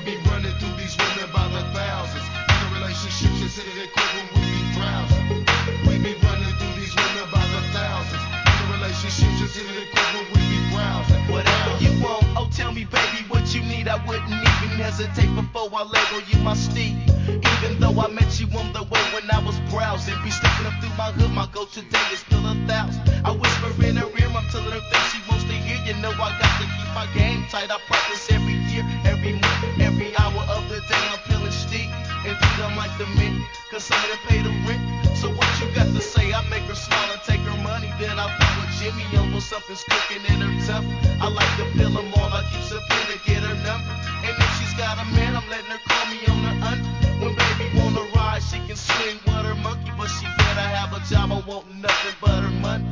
be running through these women by the thousands. In a relationship, consider it quick when we be browsing. We be running through these women by the thousands. In a relationship, consider it quick when we be browsing. Whatever you want, oh tell me baby what you need. I wouldn't even hesitate before I label you my Steve. Even though I met you on the way when I was browsing, be stepping up through my hood, my go-to day is still 1,000. I whisper in her ear, I'm telling her things she wants to hear. You know I got to keep my game tight. I practice every year, every month, every hour of the day. I'm feeling steep, indeed I'm like the mint, cause some of them pay the rent. So what you got to say? I make her smile and take her money, then I pull with Jimmy over something's cooking in her tough. I like to peel them all, I keep sipping to get her number. And if she's got a man, I'm letting her call me on the under. When baby wanna ride, she can swing with her monkey, but she better have a job, I won't know.